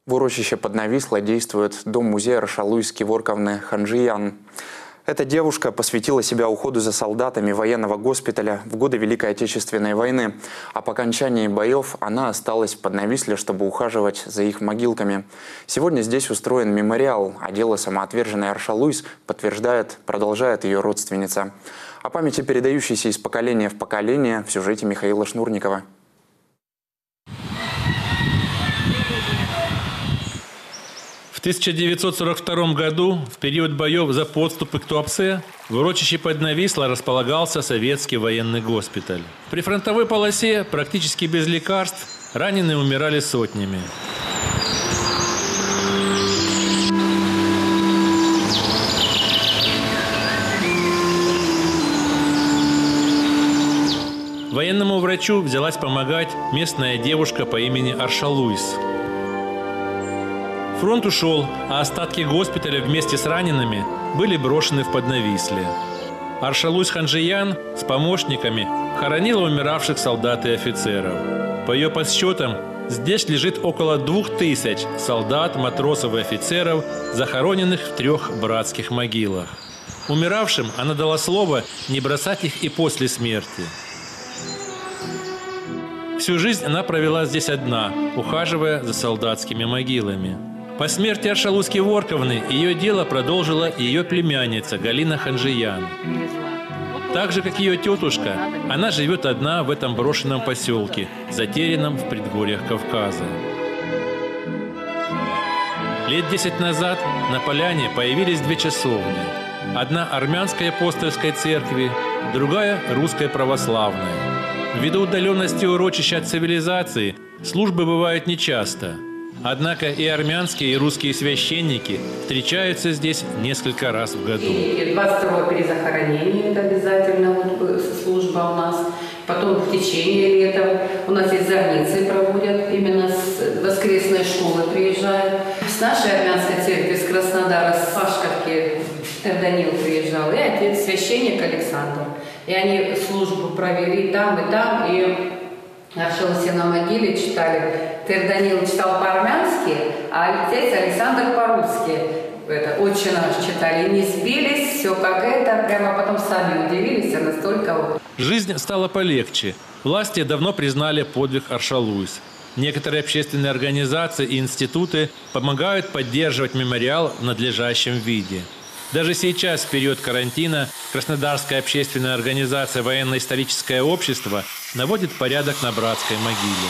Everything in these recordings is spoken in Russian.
В урочище Поднависло действует дом-музей Аршалуйс Кеворковны Ханжиян. Эта девушка посвятила себя уходу за солдатами военного госпиталя в годы Великой Отечественной войны. А по окончании боев она осталась в Поднависле, чтобы ухаживать за их могилками. Сегодня здесь устроен мемориал, а дело самоотверженной Аршалуйс продолжает ее родственница. О памяти, передающейся из поколения в поколение, в сюжете Михаила Шнурникова. В 1942 году, в период боев за подступы к Туапсе, в урочище Поднависло располагался советский военный госпиталь. В прифронтовой полосе, практически без лекарств, раненые умирали сотнями. Военному врачу взялась помогать местная девушка по имени Аршалуйс. Фронт ушел, а остатки госпиталя вместе с ранеными были брошены в Поднависле. Аршалуйс Ханжиян с помощниками хоронила умиравших солдат и офицеров. По ее подсчетам, здесь лежит около 2000 солдат, матросов и офицеров, захороненных в 3 братских могилах. Умиравшим она дала слово не бросать их и после смерти. Всю жизнь она провела здесь одна, ухаживая за солдатскими могилами. По смерти Аршалуйс Кеворковны ее дело продолжила ее племянница Галина Ханжиян. Так же, как ее тетушка, она живет одна в этом брошенном поселке, затерянном в предгорьях Кавказа. Лет 10 назад на поляне появились 2 часовни. Одна армянской апостольской церкви, другая русской православной. Ввиду удаленности урочища от цивилизации службы бывают нечасто. Однако и армянские, и русские священники встречаются здесь несколько раз в году. И 22-го перезахоронения это обязательно служба у нас. Потом в течение лета у нас есть зорницы проводят, именно с воскресной школы приезжают. С нашей армянской церкви, с Краснодара, с Пашковки Данил приезжал, и отец священник Александр. И они службу провели там, и Аршалуйс на могиле читали. Данил читал по-армянски, а отец Александр по-русски. Это «Отче наш» читали. И не сбились, все как это, прямо потом сами удивились, а настолько вот. Жизнь стала полегче. Власти давно признали подвиг Аршалуйс. Некоторые общественные организации и институты помогают поддерживать мемориал в надлежащем виде. Даже сейчас, в период карантина, Краснодарская общественная организация «Военно-историческое общество» наводит порядок на братской могиле.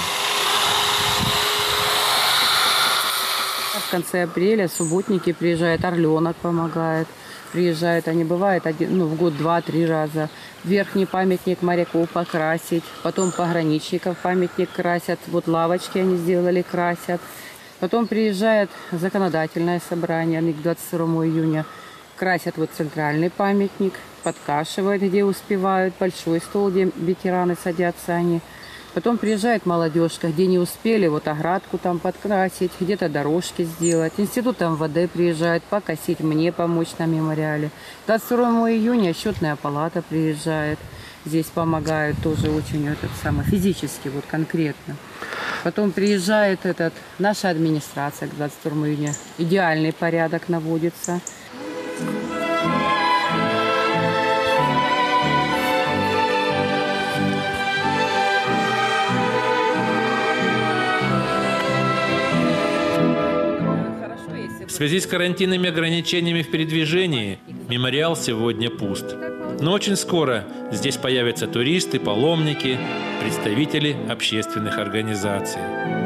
В конце апреля субботники приезжают, Орленок помогает. Приезжают, они бывают в год 2-3 раза. Верхний памятник моряков покрасить, потом пограничников памятник красят. Вот лавочки они сделали, красят. Потом приезжает законодательное собрание, они к 22 июня. Красят вот центральный памятник, подкашивают, где успевают, большой стол, где ветераны садятся они. Потом приезжает молодежка, где не успели, вот оградку там подкрасить, где-то дорожки сделать. Институт МВД приезжает, покосить, мне помочь на мемориале. 22 июня счетная палата приезжает, здесь помогают тоже очень физически, вот конкретно. Потом приезжает наша администрация к 22 июня, идеальный порядок наводится. В связи с карантинными ограничениями в передвижении мемориал сегодня пуст. Но очень скоро здесь появятся туристы, паломники, представители общественных организаций.